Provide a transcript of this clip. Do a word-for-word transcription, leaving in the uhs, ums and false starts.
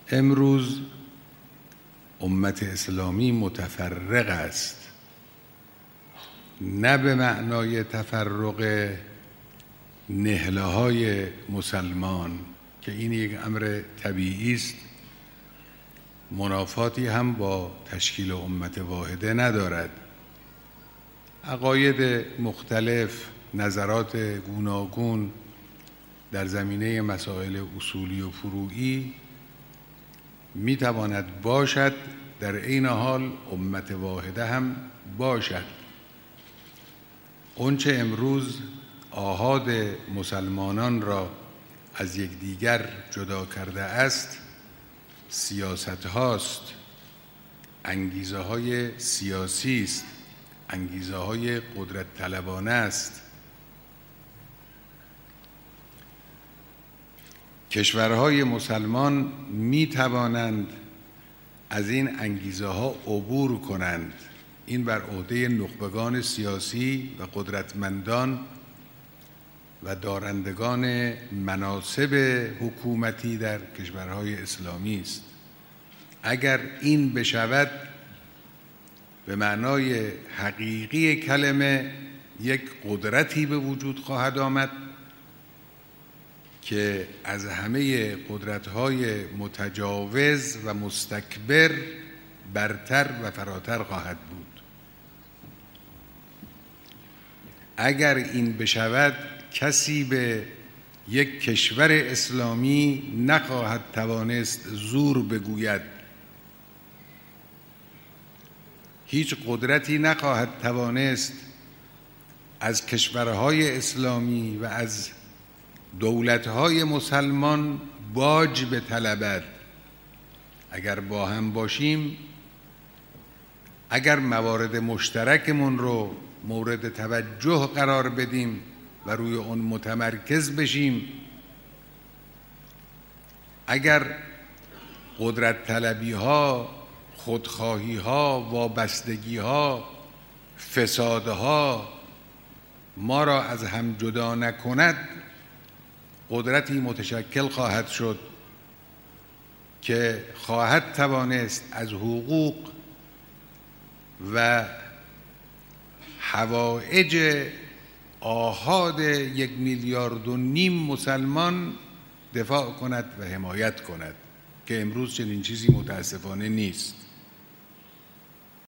امروز امت اسلامی متفرق است، نه به معنای تفرق نهله های مسلمان که این یک امر طبیعی است، منافاتی هم با تشکیل امت واحده ندارد. عقاید مختلف، نظرات گوناگون در زمینه مسائل اصولی و فروعی می تواند باشد، در عین حال امت واحده هم باشد. آنچه امروز آحاد مسلمانان را از یکدیگر جدا کرده است سیاست هاست، انگیزه های سیاسی است، انگیزه های قدرت طلبانه است. کشورهای مسلمان می توانند از این انگیزه ها عبور کنند. این بر عهده نخبگان سیاسی و قدرتمندان و دارندگان مناصب حکومتی در کشورهای اسلامی است. اگر این بشود، به معنای حقیقی کلمه یک قدرتی به وجود خواهد آمد که از همه قدرت‌های متجاوز و مستکبر برتر و فراتر خواهد بود. اگر این بشود، کسی به یک کشور اسلامی نخواهد توانست زور بگوید، هیچ قدرتی نخواهد توانست از کشورهای اسلامی و از دولت‌های مسلمان باج بطلبد. اگر با هم باشیم، اگر موارد مشترکمون رو مورد توجه قرار بدیم و روی اون متمرکز بشیم، اگر قدرت طلبی ها، خودخواهی ها، وابستگی ها، فسادها ما را از هم جدا نکند، قدرتی متشکل خواهد شد که خواهد توانست از حقوق و حوائج آحاد یک میلیارد و نیم مسلمان دفاع کند و حمایت کند که امروز چنین چیزی متاسفانه نیست.